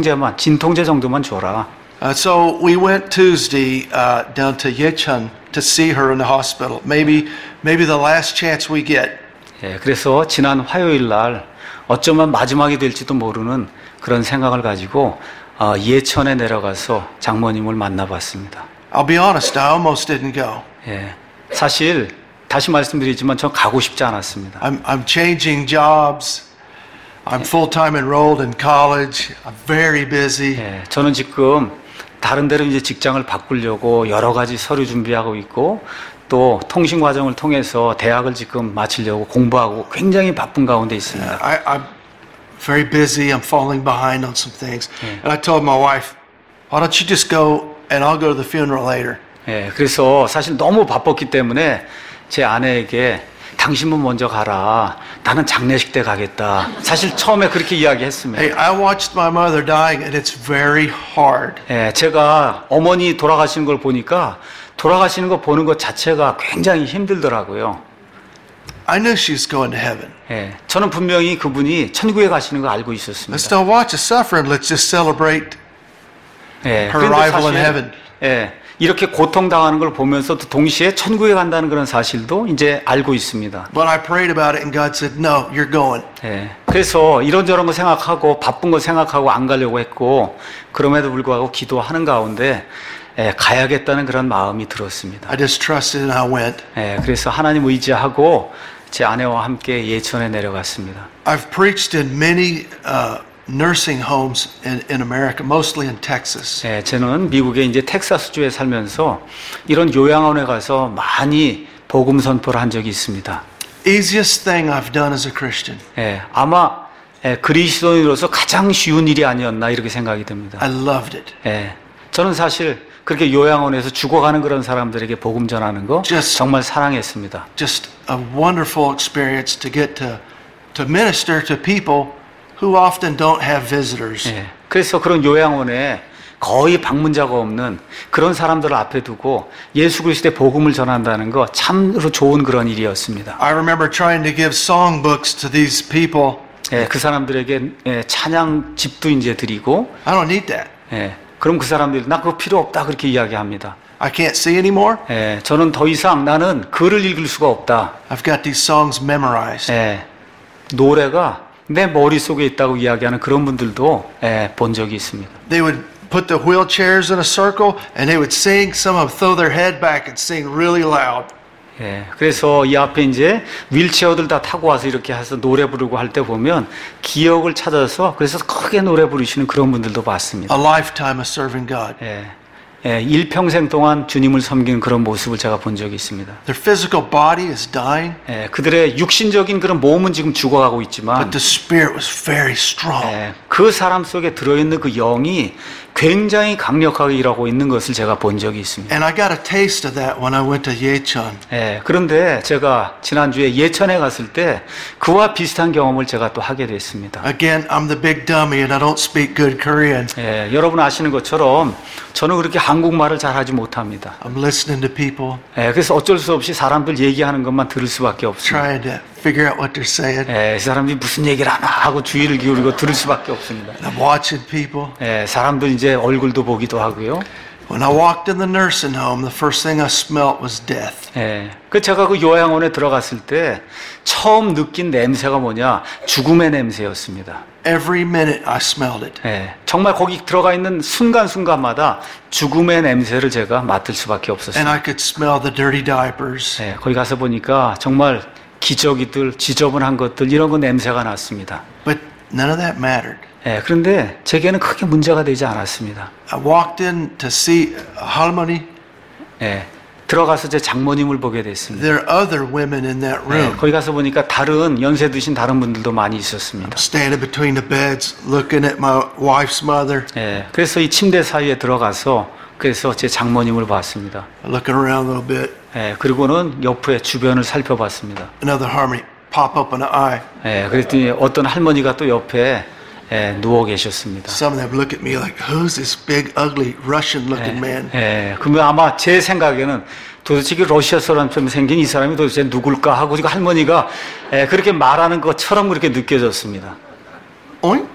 진통제 정도만 줘라. So we went Tuesday down to Yecheon to see her in the hospital. Maybe the last chance we get. 예, 그래서 지난 화요일 날 어쩌면 마지막이 될지도 모르는 그런 생각을 가지고 예천에 내려가서 장모님을 만나봤습니다. I'll be honest, I almost didn't go. 예, 사실 다시 말씀드리지만 전 가고 싶지 않았습니다. I'm changing jobs. I'm full-time enrolled in college. I'm very busy. 예, 저는 지금 다른 데로 이제 직장을 바꾸려고 여러 가지 서류 준비하고 있고 또 통신 과정을 통해서 대학을 지금 마치려고 공부하고 굉장히 바쁜 가운데 있습니다. I'm very busy. I'm falling behind on some things. And I told my wife, why don't you just go and I'll go to the funeral later. 예, 그래서 사실 너무 바빴기 때문에 제 아내에게 당신은 먼저 가라. 나는 장례식 때 가겠다. 사실 처음에 그렇게 이야기했습니다. Hey, I watched my mother dying and it's very hard. 예, 제가 어머니 돌아가시는 걸 보니까 돌아가시는 거 보는 것 자체가 굉장히 힘들더라고요. I knew she was going to heaven. 예, 저는 분명히 그분이 천국에 가시는 거 알고 있었습니다. Let's don't watch the suffering. Let's just celebrate 예, her 그런데 arrival in 사실, heaven. 예, 이렇게 고통당하는 걸 보면서도 동시에 천국에 간다는 그런 사실도 이제 알고 있습니다. But I prayed about it and God said, no, you're going. 예, 그래서 이런저런 거 생각하고 바쁜 거 생각하고 안 가려고 했고 그럼에도 불구하고 기도하는 가운데 가야겠다는 그런 마음이 들었습니다. I just trusted and I went. 예, 그래서 하나님 의지하고 제 아내와 함께 예천에 내려갔습니다. I've preached in many nursing homes in America, mostly in Texas. 예, 저는 미국에 이제 텍사스주에 살면서 이런 요양원에 가서 많이 복음 선포를 한 적이 있습니다. Easiest thing I've done as a Christian. 예, 아마 그리스도인으로서 가장 쉬운 일이 아니었나 이렇게 생각이 듭니다. I loved it. 예, 저는 사실 그렇게 요양원에서 죽어가는 그런 사람들에게 복음 전하는 거 정말 사랑했습니다. Just a wonderful experience to get to minister to people who often don't have visitors. 예, 그래서 그런 요양원에 거의 방문자가 없는 그런 사람들을 앞에 두고 예수 그리스도의 복음을 전한다는 거 참으로 좋은 그런 일이었습니다. I remember trying to give songbooks to these people. 예, 그 사람들에게 예, 찬양 집도 이제 드리고 I don't need that. 예, 그럼 그 사람들이 나 그거 필요 없다 그렇게 이야기합니다. I can't see anymore. 예, 저는 더 이상 나는 글을 읽을 수가 없다. I've got these songs memorized. 예, 노래가 내 머릿속에 있다고 이야기하는 그런 분들도 예, 본 적이 있습니다. They would put the wheelchairs in a circle and they would sing. Some of them throw their head back and sing really loud. 예, 그래서 이 앞에 이제 윌체어들 다 타고 와서 이렇게 해서 노래 부르고 할 때 보면 기억을 찾아서 그래서 크게 노래 부르시는 그런 분들도 봤습니다. A lifetime of serving God. 예, 예, 일평생 동안 주님을 섬기는 그런 모습을 제가 본 적이 있습니다. Their physical body is dying, 예, 그들의 육신적인 그런 몸은 지금 죽어가고 but 있지만 the spirit was very strong. 예, 그 사람 속에 들어있는 그 영이 굉장히 강력하게 일하고 있는 것을 제가 본 적이 있습니다. And I got a taste of that when I went to Yecheon. 예, 그런데 제가 지난주에 예천에 갔을 때 그와 비슷한 경험을 제가 또 하게 됐습니다. Again, I'm the big dummy and I don't speak good Korean. 예, 여러분 아시는 것처럼 저는 그렇게 한국말을 잘하지 못합니다. I'm listening to people, 예, 그래서 어쩔 수 없이 사람들 얘기하는 것만 들을 수밖에 없습니다. trying to figure out what they're saying. 예, 이 사람들이 무슨 얘기를 하나 하고 주의를 기울이고 들을 수밖에 없습니다. And I'm watching people. 예, 사람들 이제 얼굴도 보기도 하고요. When I walked in the nursing home, the first thing I smelt was death. 예, 그 제가 그 요양원에 들어갔을 때 처음 느낀 냄새가 뭐냐? 죽음의 냄새였습니다. Every minute I smelled it. 예, 정말 거기 들어가 있는 순간순간마다 죽음의 냄새를 제가 맡을 수밖에 And 없었어요. I could smell the dirty diapers. 예, 거기 가서 보니까 정말 기저귀들, 지저분한 것들 이런 거 냄새가 났습니다. But none of that mattered. 예, 그런데 제게는 크게 문제가 되지 않았습니다. I walked in to see 할머니. 예, 들어가서 제 장모님을 보게 됐습니다. There are other women in that 예, room. 거기 가서 보니까 다른 연세 드신 다른 분들도 많이 있었습니다. Standing between the beds, looking at my wife's mother, 예, 그래서 이 침대 사이에 들어가서 그래서 제 장모님을 봤습니다. looking around a little bit. 예, 그리고는 옆에 주변을 살펴봤습니다. Another harmony pop up in the eye. 예, 그랬더니 어떤 할머니가 또 옆에 예, 누워 계셨습니다. Some of them look at me like, who's this big, ugly, Russian-looking man? 예, 그러면 아마 제 생각에는 도대체 그 러시아 사람처럼 생긴 이 사람이 도대체 누굴까 하고 지금 할머니가 예, 그렇게 말하는 것처럼 그렇게 느껴졌습니다. Oink.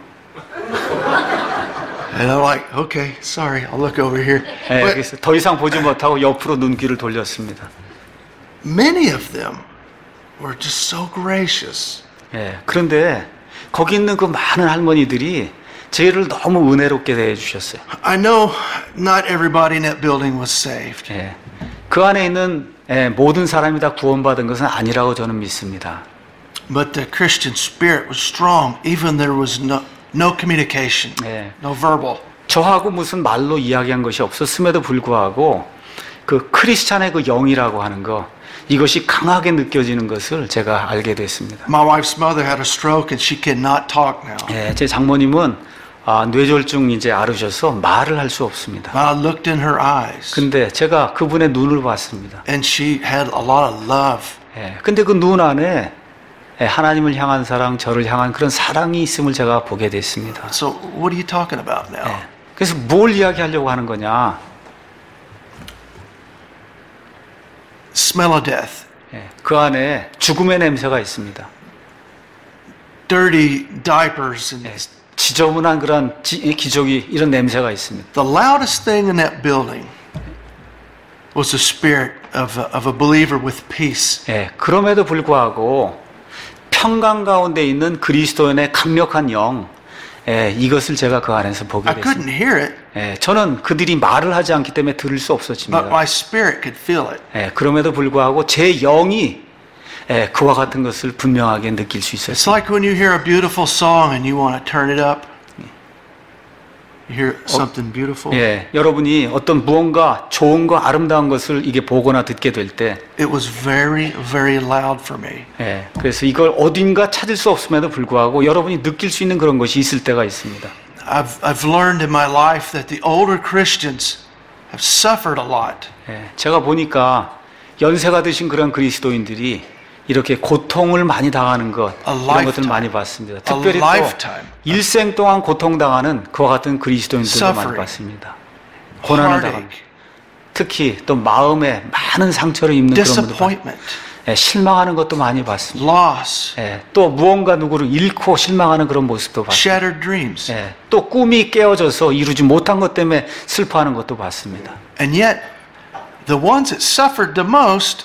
And I'm like, okay, sorry, I'll look over here. 예, But 그래서 더 이상 보지 못하고 옆으로 눈길을 돌렸습니다. many of them were just so gracious. 예, 그런데 거기 있는 그 많은 할머니들이 저희를 너무 은혜롭게 대해주셨어요. I know not everybody in that building was saved. 예, 그 안에 있는 예, 모든 사람이 다 구원받은 것은 아니라고 저는 믿습니다. But the Christian spirit was strong, even there was no communication, 예, no verbal. 저하고 무슨 말로 이야기한 것이 없었음에도 불구하고 그 크리스찬의 그 영이라고 하는 거 이것이 강하게 느껴지는 것을 제가 알게 됐습니다. My wife's mother had a stroke and she cannot talk now. 예, 제 장모님은 뇌졸중 이제 앓으셔서 말을 할 수 없습니다. I looked in her eyes 근데 제가 그분의 눈을 봤습니다. and she had a lot of love. 예, 근데 그 눈 안에 예, 하나님을 향한 사랑, 저를 향한 그런 사랑이 있음을 제가 보게 됐습니다. So what are you talking about now? 예, 그래서 뭘 이야기하려고 하는 거냐? Smell of death, 예, 그 안에 죽음의 냄새가 있습니다. dirty diapers, and 예, 지저분한 그런 기저귀 이런 냄새가 있습니다. the loudest thing in that building was the spirit of a believer with peace. 예, 그럼에도 불구하고 평강 가운데 있는 그리스도인의 강력한 영, 예, 이것을 제가 그 안에서 보게 I couldn't 됐습니다. hear it, 예, 저는 그들이 말을 하지 않기 때문에 들을 수 but 없었습니다. my spirit could feel it. 예, 그럼에도 불구하고 제 영이 예, 그와 같은 것을 분명하게 느낄 수 It's 있었습니다. like when you hear a beautiful song and you want to turn it up. You hear something beautiful. 예, 여러분이 어떤 무언가 좋은 거 아름다운 것을 이게 보거나 듣게 될 때, It was very, very loud for me. 예, 그래서 이걸 어딘가 찾을 수 없음에도 불구하고 여러분이 느낄 수 있는 그런 것이 있을 때가 있습니다. I've learned in my life that the older Christians have suffered a lot. 예, 제가 보니까 연세가 드신 그런 그리스도인들이 이렇게 고통을 많이 당하는 것, 이런 것들을 많이 봤습니다. 특별히 또 일생 동안 고통당하는 그와 같은 그리스도인들을 많이 봤습니다. 고난을 당합니다. 특히 또 마음에 많은 상처를 입는 그런 분들, 예, 실망하는 것도 많이 봤습니다. Loss, 예, 또 무언가 누구를 잃고 실망하는 그런 모습도 봤습니다. shattered dreams. 예, 또 꿈이 깨어져서 이루지 못한 것 때문에 슬퍼하는 것도 봤습니다. And yet, the ones that suffered the most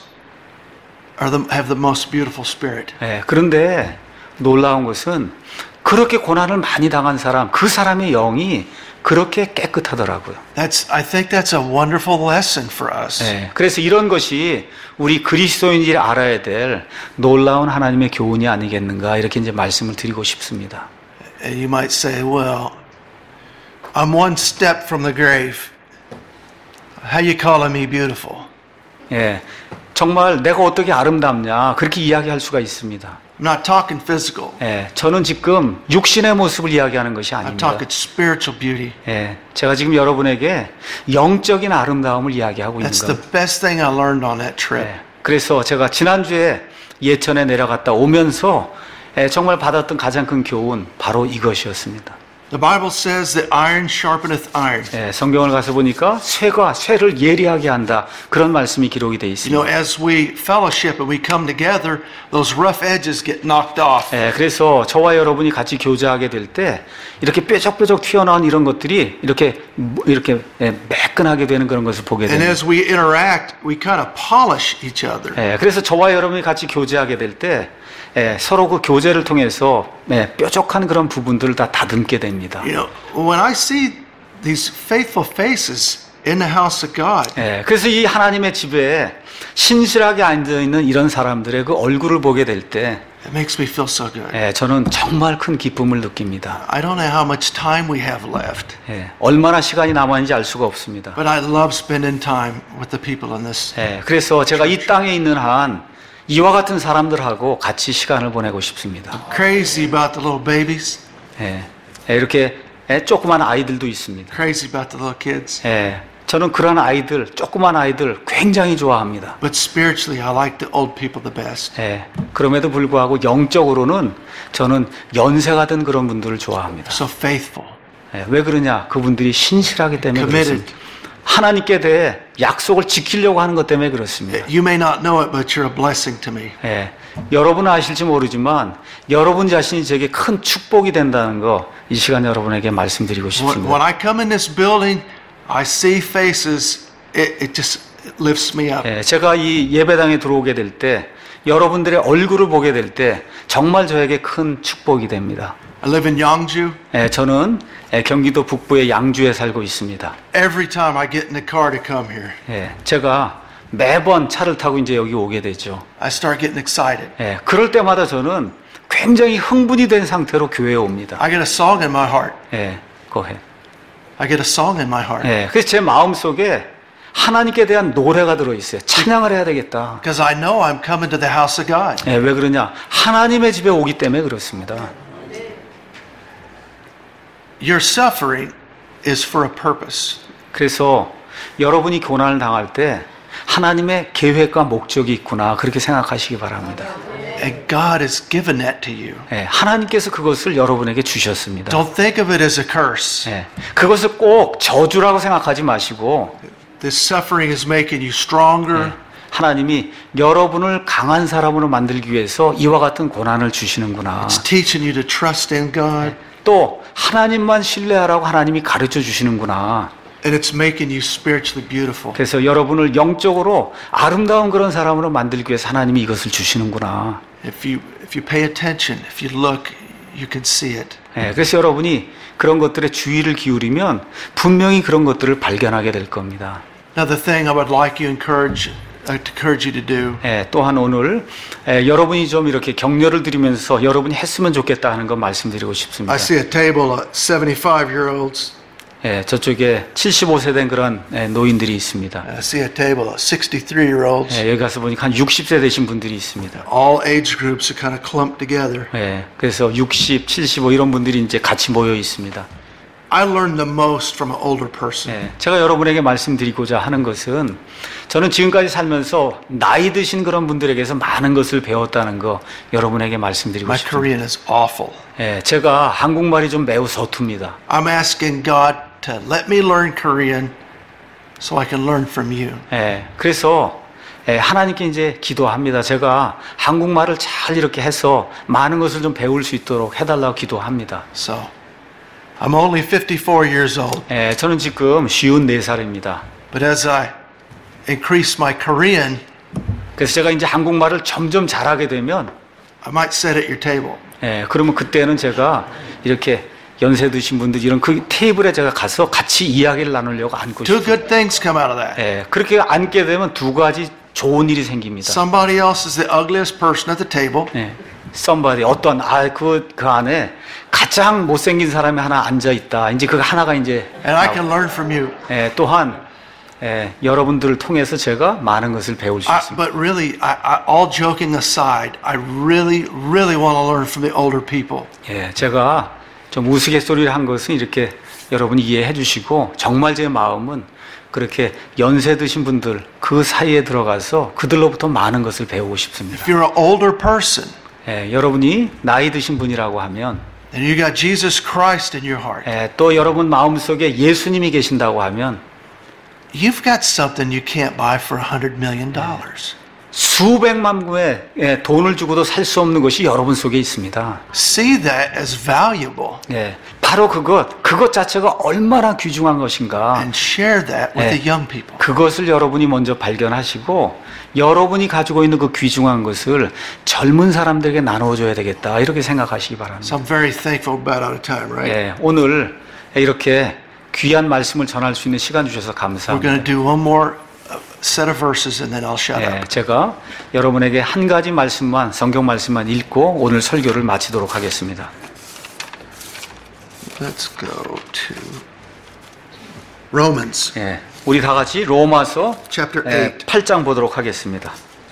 have the most beautiful spirit. 예, 그런데 놀라운 것은 그렇게 고난을 많이 당한 사람, 그 사람의 영이 그렇게 깨끗하더라고요. I think that's a wonderful lesson for us. 예, 그래서 이런 것이 우리 그리스도인들이 알아야 될 놀라운 하나님의 교훈이 아니겠는가 이렇게 이제 말씀을 드리고 싶습니다. And you might say, well, I'm one step from the grave. How you calling me beautiful? 예, 정말 내가 어떻게 아름답냐 그렇게 이야기할 수가 있습니다. I'm not talking physical. 예, 저는 지금 육신의 모습을 이야기하는 것이 I'm 아닙니다. talking spiritual beauty. 예, 제가 지금 여러분에게 영적인 아름다움을 이야기하고 있는 That's 겁니다. the best thing I learned on that trip. 예, 그래서 제가 지난주에 예천에 내려갔다 오면서 정말 받았던 가장 큰 교훈 바로 이것이었습니다. The Bible says that iron sharpeneth iron. 예, 성경을 가서 보니까 쇠가 쇠를 예리하게 한다 그런 말씀이 기록이 되어 You 있습니다. know, as we fellowship and we come together, those rough edges get knocked off. 예, 그래서 저와 여러분이 같이 교제하게 될 때 이렇게 뾰족뾰족 튀어나온 이런 것들이 이렇게 매끈하게 되는 그런 것을 보게 And 됩니다. as we interact, we kind of polish each other. 예, 그래서 저와 여러분이 같이 교제하게 될 때 서로 그 교제를 통해서 뾰족한 그런 부분들을 다 다듬게 됩니다. You know, when I see these faithful faces in the house of God, 예, 그래서 이 하나님의 집에 신실하게 앉아 있는 이런 사람들의 그 얼굴을 보게 될 때, it makes me feel so good. 저는 정말 큰 기쁨을 느낍니다. I don't know how much time we have left, 얼마나 시간이 남았는지 알 수가 없습니다. but I love spending time with the people in this. 그래서 제가 이 땅에 있는 한 이와 같은 사람들하고 같이 시간을 보내고 싶습니다. Crazy about the little babies. 이렇게 조그만 아이들도 있습니다. Crazy about the little kids. 저는 그런 아이들, 조그만 아이들 굉장히 좋아합니다. But spiritually, I like the old people the best. 그럼에도 불구하고 영적으로는 저는 연세가 든 그런 분들을 좋아합니다. So faithful. 왜 그러냐? 그분들이 신실하기 때문에 Committed. 그렇습니다. 하나님께 대해 약속을 지키려고 하는 것 때문에 그렇습니다. You may not know it, but you're a blessing to me. 여러분은 아실지 모르지만 여러분 자신이 제게 큰 축복이 된다는 거 이 시간 여러분에게 말씀드리고 싶습니다. When I come in this building, I see faces. It just lifts me up. 제가 이 예배당에 들어오게 될 때 여러분들의 얼굴을 보게 될 때 정말 저에게 큰 축복이 됩니다. I live in Yangju. 저는 경기도 북부의 양주에 살고 있습니다. Every time I get in the car to come here, 제가 매번 차를 타고 이제 여기 오게 되죠. I start getting excited. 그럴 때마다 저는 굉장히 흥분이 된 상태로 교회에 옵니다. I get a song in my heart. go ahead. I get a song in my heart. 그래서 제 마음 속에 하나님께 대한 노래가 들어있어요. 찬양을 해야 되겠다. Because I know I'm coming to the house of God. 왜 그러냐? 하나님의 집에 오기 때문에 그렇습니다. Your suffering is for a purpose. 그래서 여러분이 고난을 당할 때 하나님의 계획과 목적이 있구나 그렇게 생각하시기 바랍니다. And God has given that to you. 하나님께서 그것을 여러분에게 주셨습니다. Don't think of it as a curse. 그것을 꼭 저주라고 생각하지 마시고 This suffering is making you stronger. 하나님이 여러분을 강한 사람으로 만들기 위해서 이와 같은 고난을 주시는구나. It's teaching you to trust in God. 또 하나님만 신뢰하라고 하나님이 가르쳐 주시는구나. And it's making you spiritually beautiful. 그래서 여러분을 영적으로 아름다운 그런 사람으로 만들기 위해서 하나님이 이것을 주시는구나. If you pay attention, if you look, you can see it. 그래서 여러분이 그런 것들에 주의를 기울이면 분명히 그런 것들을 발견하게 될 겁니다. Another thing I would like you encourage you to do. 또한 오늘 여러분이 좀 이렇게 격려를 드리면서 여러분이 했으면 좋겠다 하는 거 말씀드리고 싶습니다. I see a table of 75-year-olds. 저쪽에 75세 된 그런 노인들이 있습니다. I see a table of 63-year-olds. 여기 가서 보니까 한 60세 되신 분들이 있습니다. All age groups are kind of clumped together. 그래서 60, 75 이런 분들이 이제 같이 모여 있습니다. I learned the most from an older person. 예, 제가 여러분에게 말씀드리고자 하는 것은 저는 지금까지 살면서 나이 드신 그런 분들에게서 많은 것을 배웠다는 거 여러분에게 말씀드리고 My 싶습니다. Korean is awful. 예, 제가 한국말이 좀 매우 서툽니다. I'm asking God to let me learn Korean so I can learn from you. 예, 그래서 하나님께 이제 기도합니다. 제가 한국말을 잘 이렇게 해서 많은 것을 좀 배울 수 있도록 해달라고 기도합니다. So, I'm only 54 years old, 예, 저는 지금 54살입니다. but as I increase my Korean, 그래서 제가 이제 한국말을 점점 잘하게 되면 I might sit at your table. 예, 그러면 그때는 제가 이렇게 연세 드신 분들 이런 그 테이블에 제가 가서 같이 이야기를 나누려고 앉고 Two 싶어요. good things come out of that. 예, 그렇게 앉게 되면 두 가지 좋은 일이 생깁니다. Somebody else is the ugliest person at the table, 예, somebody 어떤 그 안에 가장 못생긴 사람이 하나 앉아 있다. 이제 그 하나가 이제 and I can learn from you. 또한 여러분들을 통해서 제가 많은 것을 배울 수 있습니다. But really, all joking aside, I really want to learn from the older people. 예, 제가 좀 우스갯소리를 한 것은 이렇게 여러분이 이해해 주시고 정말 제 마음은 그렇게 연세 드신 분들 그 사이에 들어가서 그들로부터 많은 것을 배우고 싶습니다. If you're an older person, 예, 여러분이 나이 드신 분이라고 하면 and you got Jesus Christ in your heart, 또 여러분 마음속에 예수님이 계신다고 하면 you've got something you can't buy for $100 million. 수백만 구의 돈을 주고도 살 수 없는 것이 여러분 속에 있습니다. See that as valuable 예, 바로 그것 자체가 얼마나 귀중한 것인가. and share that with 네. the young people. 그것을 여러분이 먼저 발견하시고 여러분이 가지고 있는 그 귀중한 것을 젊은 사람들에게 나눠줘야 되겠다 이렇게 생각하시기 바랍니다. So I'm very thankful about out of time, right? 예, 오늘 이렇게 귀한 말씀을 전할 수 있는 시간 주셔서 We're 감사합니다. going to do one more set of verses and then I'll shut 예, up. 제가 여러분에게 한 가지 말씀만 성경 말씀만 읽고 오늘 설교를 마치도록 하겠습니다. Let's go to Romans 예, 우리 다 같이 로마서 chapter 8, 8장 보도록 하겠습니다.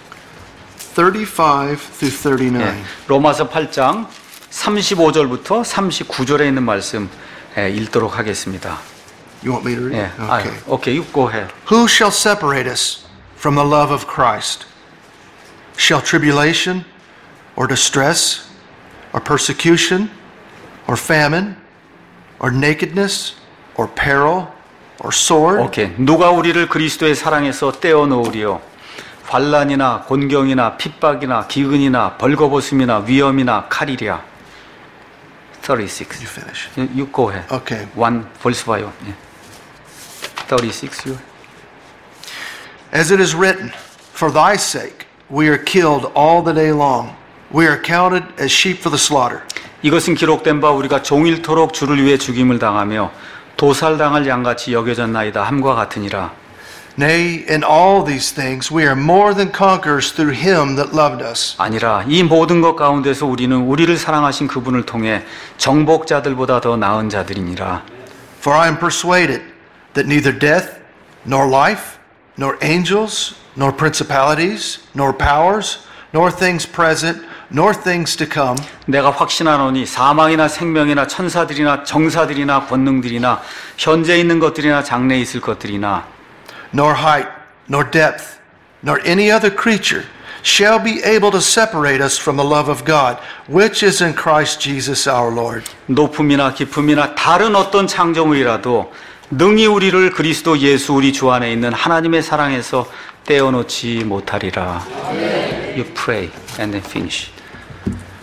35 through 39. 예, 로마서 8장 35절부터 39절에 있는 말씀 읽도록 하겠습니다. You want me to read? 예, Okay. 오케이, you go ahead. Who shall separate us from the love of Christ? Shall tribulation, or distress, or persecution, or famine, or nakedness, or peril, or sword? 오케이, 누가 우리를 그리스도의 사랑에서 떼어 놓으리요? 환난이나 곤경이나 핍박이나 기근이나 벌거벗음이나 위험이나 칼이랴. 36. You finish. You go ahead. Okay. One verse by one. 예. 36. You. As it is written, for thy sake we are killed all the day long. We are counted as sheep for the slaughter. 이것은 기록된 바 우리가 종일토록 주를 위해 죽임을 당하며 도살당할 양같이 여겨졌나이다 함과 같으니라. Nay, in all these things we are more than conquerors through him that loved us. 아니라 이 모든 것 가운데서 우리는 우리를 사랑하신 그분을 통해 정복자들보다 더 나은 자들이니라. For I am persuaded that neither death, nor life, nor angels, nor principalities, nor powers, nor things present, nor things to come, 내가 확신하노니 사망이나 생명이나 천사들이나 정사들이나 권능들이나 현재 있는 것들이나 장래에 있을 것들이나 nor height, nor depth, nor any other creature shall be able to separate us from the love of God, which is in Christ Jesus our Lord. 높음이나 깊음이나 다른 어떤 창조물이라도 능히 우리를 그리스도 예수 우리 주 안에 있는 하나님의 사랑에서 떼어놓지 못하리라. You pray and then finish.